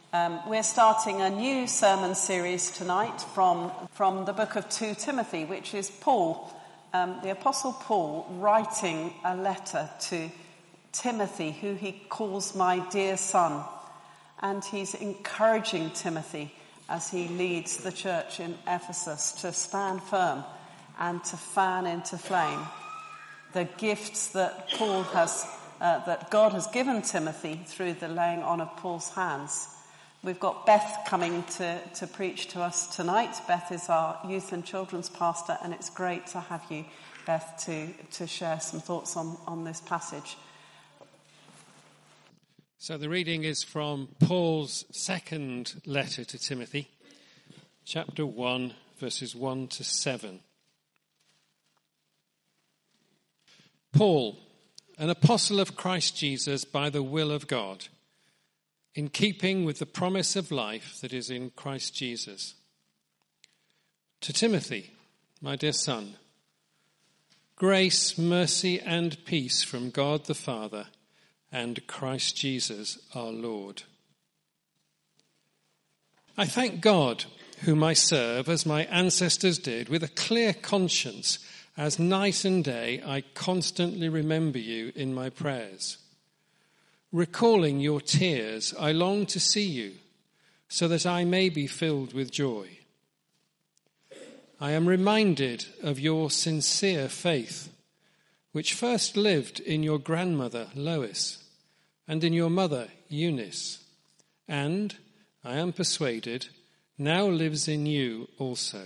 We're starting a new sermon series tonight from the book of 2 Timothy, which is Paul, the Apostle Paul, writing a letter to Timothy, who he calls my dear son. And he's encouraging Timothy as he leads the church in Ephesus to stand firm and to fan into flame the gifts that Paul has, that God has given Timothy through the laying on of Paul's hands. We've got Beth coming to preach to us tonight. Beth is our youth and children's pastor, and it's great to have you, Beth, to share some thoughts on this passage. So the reading is from Paul's second letter to Timothy, chapter 1, verses 1 to 7. Paul, an apostle of Christ Jesus by the will of God, in keeping with the promise of life that is in Christ Jesus. To Timothy, my dear son, grace, mercy, and peace from God the Father and Christ Jesus our Lord. I thank God, whom I serve, as my ancestors did, with a clear conscience, as night and day I constantly remember you in my prayers. Recalling your tears, I long to see you, so that I may be filled with joy. I am reminded of your sincere faith, which first lived in your grandmother Lois and in your mother Eunice, and, I am persuaded, now lives in you also.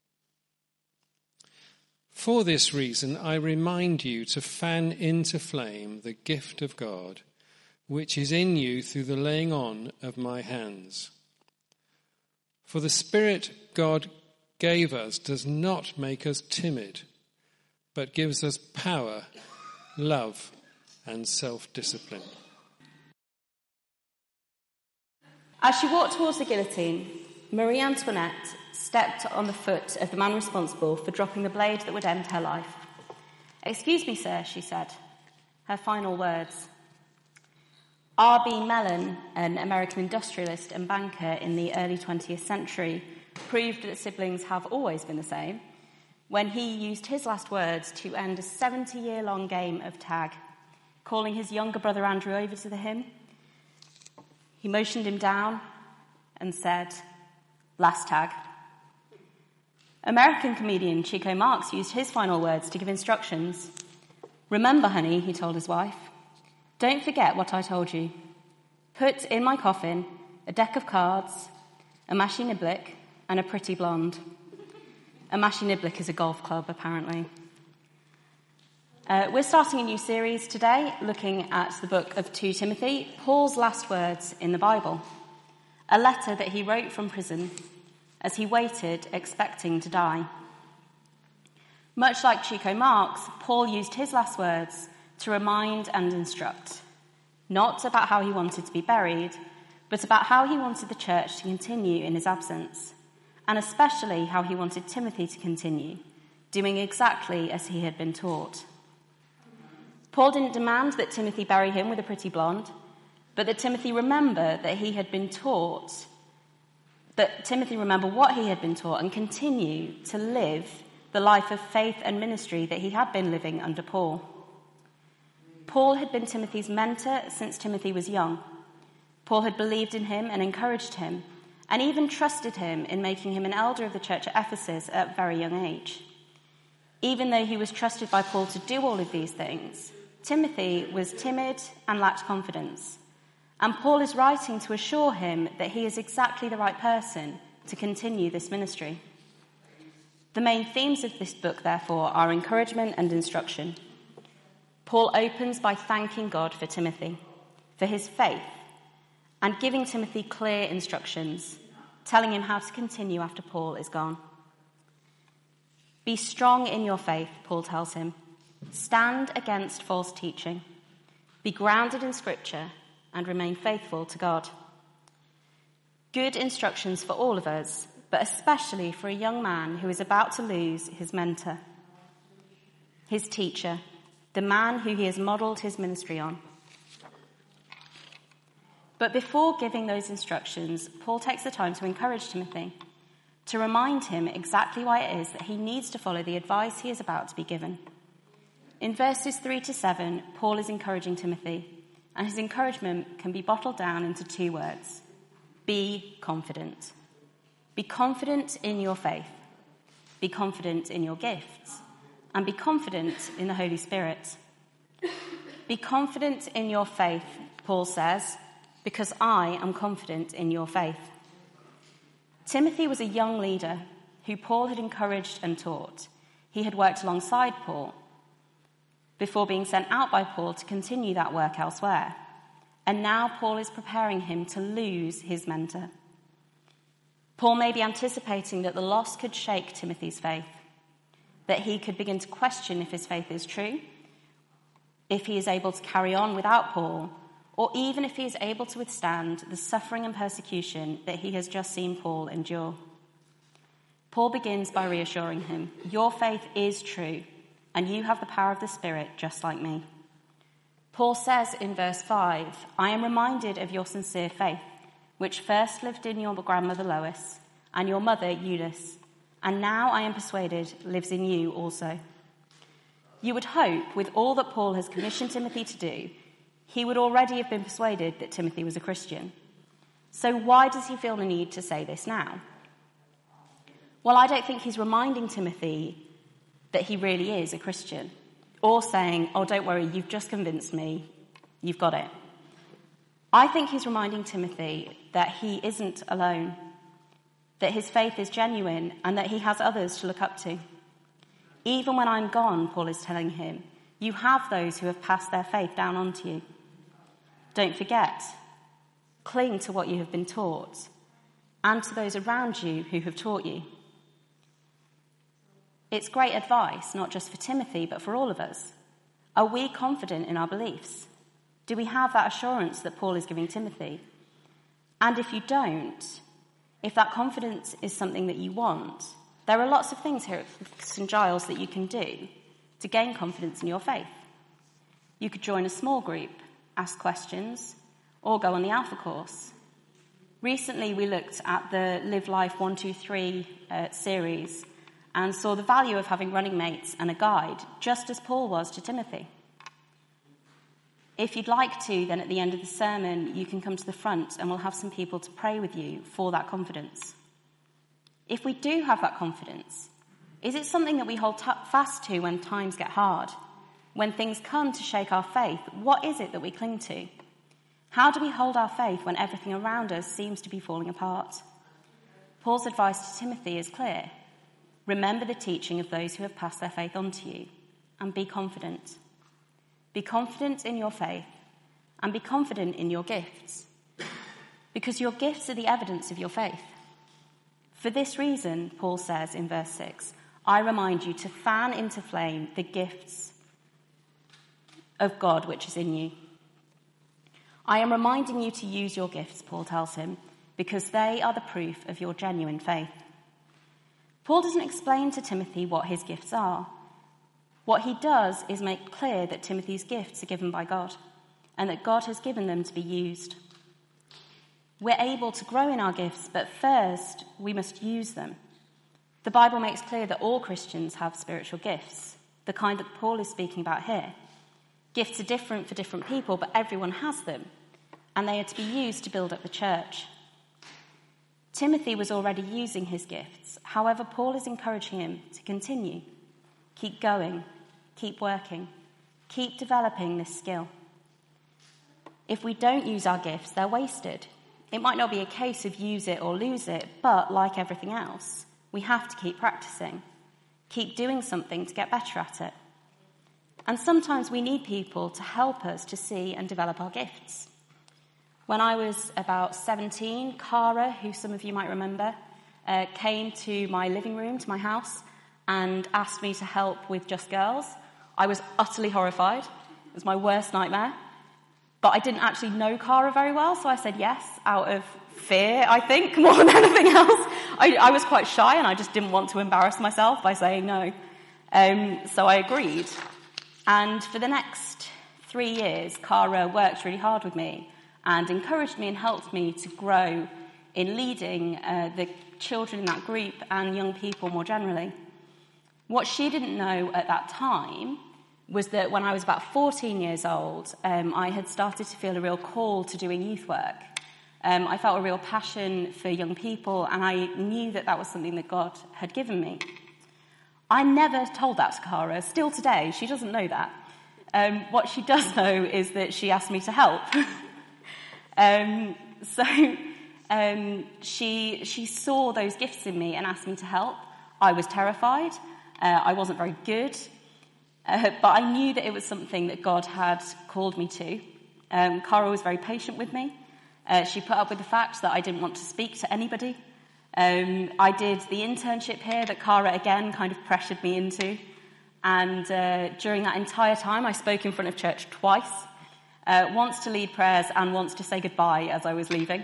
For this reason, I remind you to fan into flame the gift of God, which is in you through the laying on of my hands. For the Spirit God gave us does not make us timid, but gives us power, love, and self-discipline. As she walked towards the guillotine, Marie Antoinette stepped on the foot of the man responsible for dropping the blade that would end her life. "Excuse me, sir," she said, her final words. R.B. Mellon, an American industrialist and banker in the early 20th century, proved that siblings have always been the same when he used his last words to end a 70-year-long game of tag, calling his younger brother Andrew over to him. He motioned him down and said, "Last tag." American comedian Chico Marx used his final words to give instructions. "Remember, honey," he told his wife, "don't forget what I told you. Put in my coffin a deck of cards, a mashie niblick, and a pretty blonde." A mashie niblick is a golf club, apparently. We're starting a new series today, looking at the book of 2 Timothy, Paul's last words in the Bible, a letter that he wrote from prison as he waited, expecting to die. Much like Chico Marx, Paul used his last words to remind and instruct, not about how he wanted to be buried, but about how he wanted the church to continue in his absence, and especially how he wanted Timothy to continue, doing exactly as he had been taught. Paul didn't demand that Timothy bury him with a pretty blonde, but that Timothy remember what he had been taught and continue to live the life of faith and ministry that he had been living under Paul. Paul had been Timothy's mentor since Timothy was young. Paul had believed in him and encouraged him, and even trusted him in making him an elder of the church at Ephesus at a very young age. Even though he was trusted by Paul to do all of these things, Timothy was timid and lacked confidence. And Paul is writing to assure him that he is exactly the right person to continue this ministry. The main themes of this book, therefore, are encouragement and instruction. Paul opens by thanking God for Timothy, for his faith, and giving Timothy clear instructions, telling him how to continue after Paul is gone. Be strong in your faith, Paul tells him. Stand against false teaching. Be grounded in Scripture and remain faithful to God. Good instructions for all of us, but especially for a young man who is about to lose his mentor, his teacher, the man who he has modelled his ministry on. But before giving those instructions, Paul takes the time to encourage Timothy, to remind him exactly why it is that he needs to follow the advice he is about to be given. In verses 3 to 7, Paul is encouraging Timothy, and his encouragement can be bottled down into 2 words: be confident. Be confident in your faith. Be confident in your gifts. And be confident in the Holy Spirit. Be confident in your faith, Paul says, because I am confident in your faith. Timothy was a young leader who Paul had encouraged and taught. He had worked alongside Paul before being sent out by Paul to continue that work elsewhere. And now Paul is preparing him to lose his mentor. Paul may be anticipating that the loss could shake Timothy's faith, that he could begin to question if his faith is true, if he is able to carry on without Paul, or even if he is able to withstand the suffering and persecution that he has just seen Paul endure. Paul begins by reassuring him, your faith is true, and you have the power of the Spirit just like me. Paul says in verse 5, I am reminded of your sincere faith, which first lived in your grandmother Lois and your mother Eunice, and now I am persuaded lives in you also. You would hope, with all that Paul has commissioned Timothy to do, he would already have been persuaded that Timothy was a Christian. So why does he feel the need to say this now? Well, I don't think he's reminding Timothy that he really is a Christian, or saying, oh, don't worry, you've just convinced me, you've got it. I think he's reminding Timothy that he isn't alone, that his faith is genuine, and that he has others to look up to. Even when I'm gone, Paul is telling him, you have those who have passed their faith down onto you. Don't forget, cling to what you have been taught, and to those around you who have taught you. It's great advice, not just for Timothy, but for all of us. Are we confident in our beliefs? Do we have that assurance that Paul is giving Timothy? And if you don't, if that confidence is something that you want, there are lots of things here at St. Giles that you can do to gain confidence in your faith. You could join a small group, ask questions, or go on the Alpha course. Recently, we looked at the Live Life 123 series and saw the value of having running mates and a guide, just as Paul was to Timothy. If you'd like to, then at the end of the sermon, you can come to the front and we'll have some people to pray with you for that confidence. If we do have that confidence, is it something that we hold fast to when times get hard? When things come to shake our faith, what is it that we cling to? How do we hold our faith when everything around us seems to be falling apart? Paul's advice to Timothy is clear. Remember the teaching of those who have passed their faith on to you, and be confident. Be confident in your faith, and be confident in your gifts, because your gifts are the evidence of your faith. For this reason, Paul says in verse 6, I remind you to fan into flame the gifts of God which is in you. I am reminding you to use your gifts, Paul tells him, because they are the proof of your genuine faith. Paul doesn't explain to Timothy what his gifts are. What he does is make clear that Timothy's gifts are given by God, and that God has given them to be used. We're able to grow in our gifts, but first we must use them. The Bible makes clear that all Christians have spiritual gifts, the kind that Paul is speaking about here. Gifts are different for different people, but everyone has them, and they are to be used to build up the church. Timothy was already using his gifts. However, Paul is encouraging him to continue. Keep going, keep working, keep developing this skill. If we don't use our gifts, they're wasted. It might not be a case of use it or lose it, but like everything else, we have to keep practicing, keep doing something to get better at it. And sometimes we need people to help us to see and develop our gifts. When I was about 17, Cara, who some of you might remember, came to my living room, to my house, and asked me to help with Just Girls. I was utterly horrified. It was my worst nightmare. But I didn't actually know Cara very well, so I said yes, out of fear, I think, more than anything else. I was quite shy, and I just didn't want to embarrass myself by saying no. So I agreed. And for the next 3 years, Cara worked really hard with me and encouraged me and helped me to grow in leading the children in that group and young people more generally. What she didn't know at that time was that when I was about 14 years old, I had started to feel a real call to doing youth work. I felt a real passion for young people, and I knew that that was something that God had given me. I never told that to Cara. Still today, she doesn't know that. What she does know is that she asked me to help. She saw those gifts in me and asked me to help. I was terrified. I wasn't very good. But I knew that it was something that God had called me to. Cara was very patient with me. She put up with the fact that I didn't want to speak to anybody. I did the internship here that Cara again kind of pressured me into. And during that entire time, I spoke in front of church twice. Once to lead prayers and once to say goodbye as I was leaving.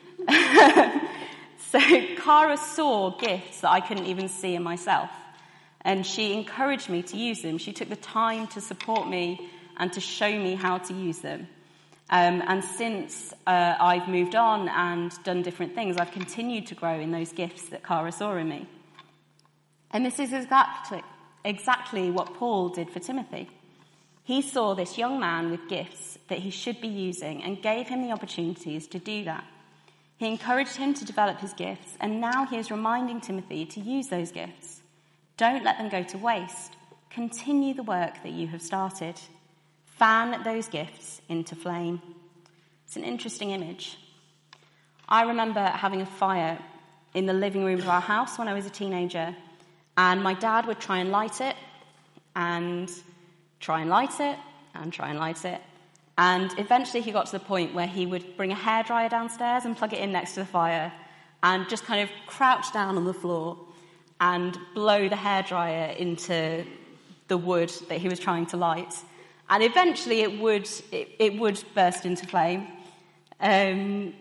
So Cara saw gifts that I couldn't even see in myself. And she encouraged me to use them. She took the time to support me and to show me how to use them. And since I've moved on and done different things, I've continued to grow in those gifts that Cara saw in me. And this is exactly what Paul did for Timothy. He saw this young man with gifts that he should be using and gave him the opportunities to do that. He encouraged him to develop his gifts, and now he is reminding Timothy to use those gifts. Don't let them go to waste. Continue the work that you have started. Fan those gifts into flame. It's an interesting image. I remember having a fire in the living room of our house when I was a teenager, and my dad would try and light it, and try and light it, and try and light it. And eventually he got to the point where he would bring a hairdryer downstairs and plug it in next to the fire and just kind of crouch down on the floor and blow the hairdryer into the wood that he was trying to light. And eventually it would burst into flame. And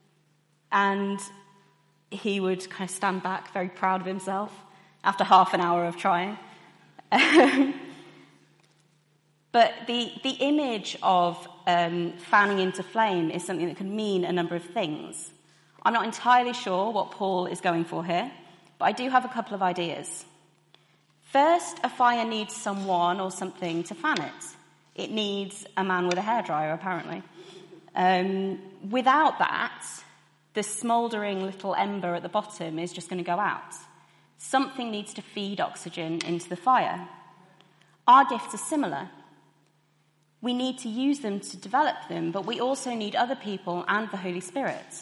he would kind of stand back very proud of himself after half an hour of trying. But the image of fanning into flame is something that could mean a number of things. I'm not entirely sure what Paul is going for here, but I do have a couple of ideas. First, a fire needs someone or something to fan it. It needs a man with a hairdryer, apparently. Without that, the smouldering little ember at the bottom is just going to go out. Something needs to feed oxygen into the fire. Our gifts are similar. We need to use them to develop them, but we also need other people and the Holy Spirit.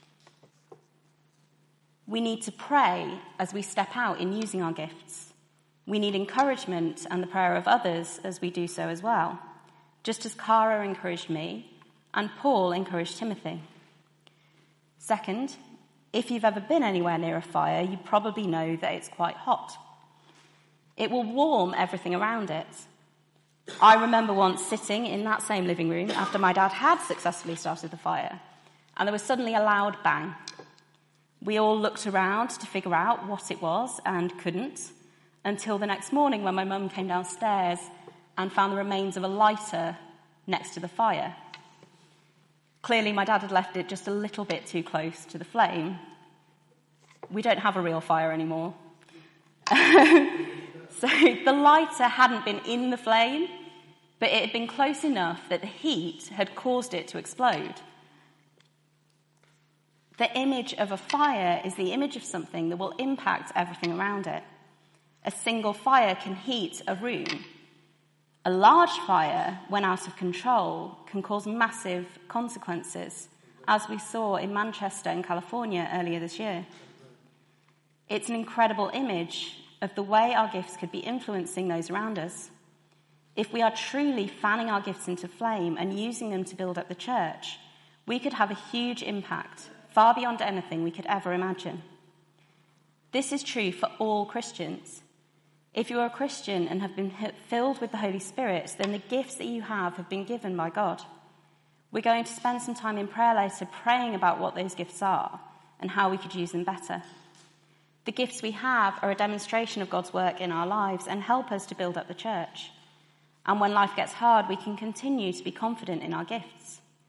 We need to pray as we step out in using our gifts. We need encouragement and the prayer of others as we do so as well, just as Cara encouraged me and Paul encouraged Timothy. Second, if you've ever been anywhere near a fire, you probably know that it's quite hot. It will warm everything around it. I remember once sitting in that same living room after my dad had successfully started the fire, and there was suddenly a loud bang. We all looked around to figure out what it was and couldn't, until the next morning when my mum came downstairs and found the remains of a lighter next to the fire. Clearly, my dad had left it just a little bit too close to the flame. We don't have a real fire anymore. So the lighter hadn't been in the flame, but it had been close enough that the heat had caused it to explode. The image of a fire is the image of something that will impact everything around it. A single fire can heat a room. A large fire, when out of control, can cause massive consequences, as we saw in Manchester in California earlier this year. It's an incredible image of the way our gifts could be influencing those around us. If we are truly fanning our gifts into flame and using them to build up the church, we could have a huge impact, far beyond anything we could ever imagine. This is true for all Christians. If you are a Christian and have been filled with the Holy Spirit, then the gifts that you have been given by God. We're going to spend some time in prayer later praying about what those gifts are and how we could use them better. The gifts we have are a demonstration of God's work in our lives and help us to build up the church. And when life gets hard, we can continue to be confident in our gifts.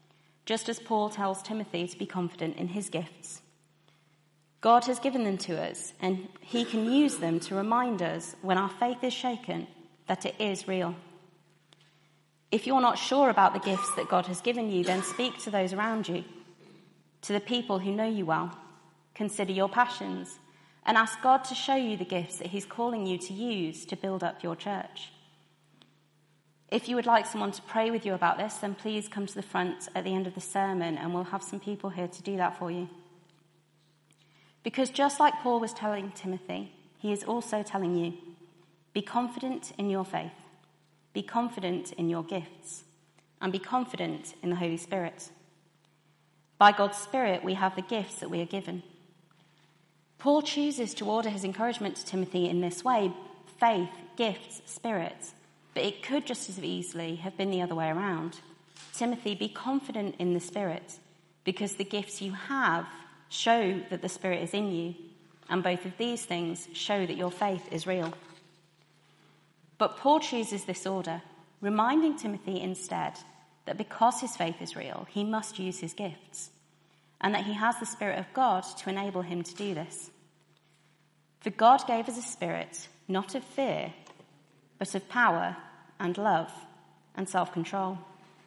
just as Paul tells Timothy to be confident in his gifts. God has given them to us, and he can use them to remind us when our faith is shaken that it is real. If you're not sure about the gifts that God has given you, then speak to those around you, to the people who know you well. Consider your passions and ask God to show you the gifts that he's calling you to use to build up your church. If you would like someone to pray with you about this, then please come to the front at the end of the sermon and we'll have some people here to do that for you. Because just like Paul was telling Timothy, he is also telling you, be confident in your faith, be confident in your gifts, and be confident in the Holy Spirit. By God's Spirit, we have the gifts that we are given. Paul chooses to order his encouragement to Timothy in this way: faith, gifts, spirit. But it could just as easily have been the other way around. Timothy, be confident in the Spirit, because the gifts you have show that the Spirit is in you, and both of these things show that your faith is real. But Paul chooses this order, reminding Timothy instead that because his faith is real, he must use his gifts, and that he has the Spirit of God to enable him to do this. For God gave us a spirit, not of fear, but of power and love and self-control.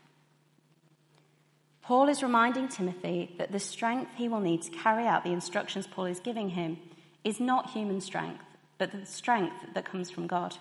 Paul is reminding Timothy that the strength he will need to carry out the instructions Paul is giving him is not human strength, but the strength that comes from God.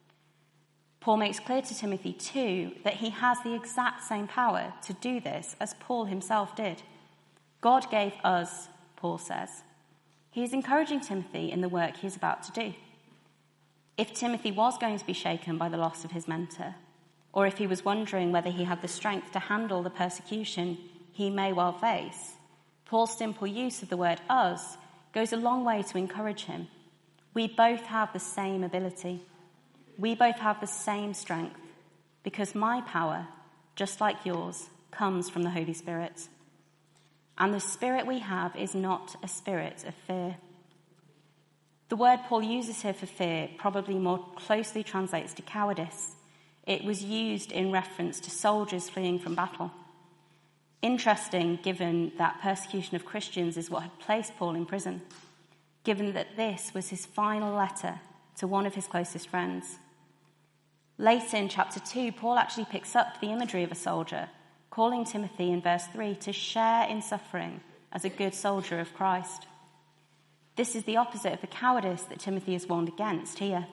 Paul makes clear to Timothy too that he has the exact same power to do this as Paul himself did. God gave us, Paul says. He is encouraging Timothy in the work he is about to do. If Timothy was going to be shaken by the loss of his mentor, or if he was wondering whether he had the strength to handle the persecution he may well face, Paul's simple use of the word us goes a long way to encourage him. We both have the same ability. We both have the same strength, because my power, just like yours, comes from the Holy Spirit. And the spirit we have is not a spirit of fear. The word Paul uses here for fear probably more closely translates to cowardice. It was used in reference to soldiers fleeing from battle. Interesting, given that persecution of Christians is what had placed Paul in prison, given that this was his final letter to one of his closest friends. Later in chapter 2, Paul actually picks up the imagery of a soldier, calling Timothy in verse 3 to share in suffering as a good soldier of Christ. This is the opposite of the cowardice that Timothy is warned against here.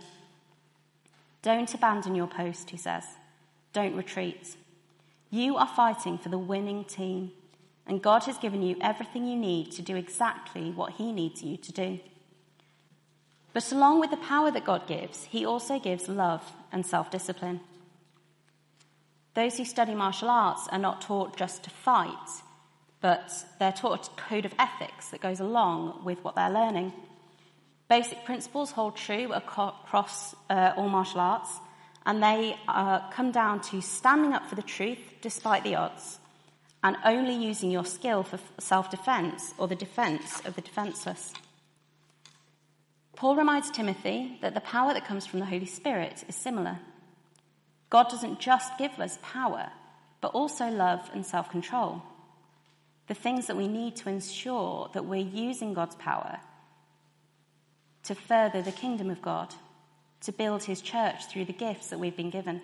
Don't abandon your post, he says. Don't retreat. You are fighting for the winning team, and God has given you everything you need to do exactly what he needs you to do. But along with the power that God gives, he also gives love and self-discipline. Those who study martial arts are not taught just to fight, but they're taught a code of ethics that goes along with what they're learning. Basic principles hold true across all martial arts, and they come down to standing up for the truth despite the odds, and only using your skill for self-defense or the defense of the defenseless. Paul reminds Timothy that the power that comes from the Holy Spirit is similar. God doesn't just give us power, but also love and self-control. The things that we need to ensure that we're using God's power to further the kingdom of God, to build his church through the gifts that we've been given.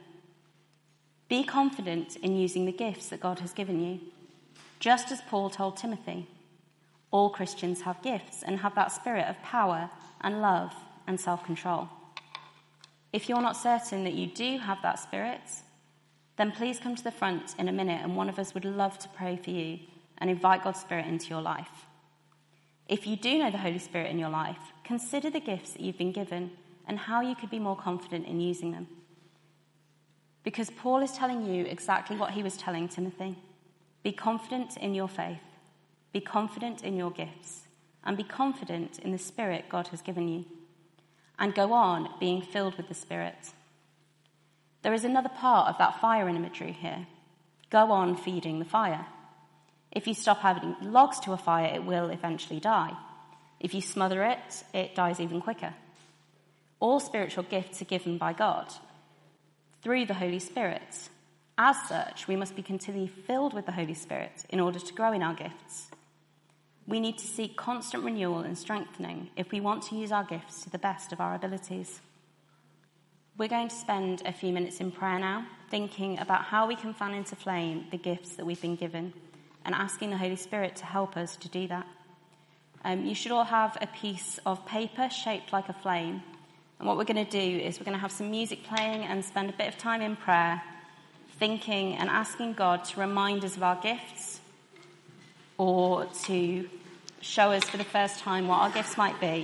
Be confident in using the gifts that God has given you. Just as Paul told Timothy, all Christians have gifts and have that spirit of power and love and self-control. If you're not certain that you do have that spirit, then please come to the front in a minute and one of us would love to pray for you and invite God's Spirit into your life. If you do know the Holy Spirit in your life, consider the gifts that you've been given and how you could be more confident in using them. Because Paul is telling you exactly what he was telling Timothy. Be confident in your faith, be confident in your gifts, and be confident in the Spirit God has given you. And go on being filled with the Spirit. There is another part of that fire imagery here. Go on feeding the fire. If you stop adding logs to a fire, it will eventually die. If you smother it, it dies even quicker. All spiritual gifts are given by God through the Holy Spirit, As such, we must be continually filled with the Holy Spirit in order to grow in our gifts. We need to seek constant renewal and strengthening if we want to use our gifts to the best of our abilities. We're going to spend a few minutes in prayer now, thinking about how we can fan into flame the gifts that we've been given and asking the Holy Spirit to help us to do that. You should all have a piece of paper shaped like a flame. And what we're going to do is we're going to have some music playing and spend a bit of time in prayer, thinking and asking God to remind us of our gifts or to show us for the first time what our gifts might be,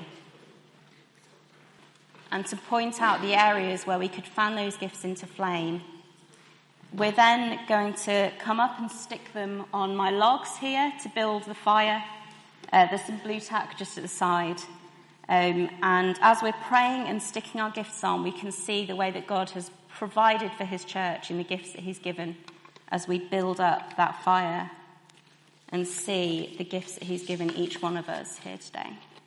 and to point out the areas where we could fan those gifts into flame. We're then going to come up and stick them on my logs here to build the fire. There's some blue tack just at the side. And as we're praying and sticking our gifts on, we can see the way that God has provided for his church in the gifts that he's given as we build up that fire and see the gifts that he's given each one of us here today.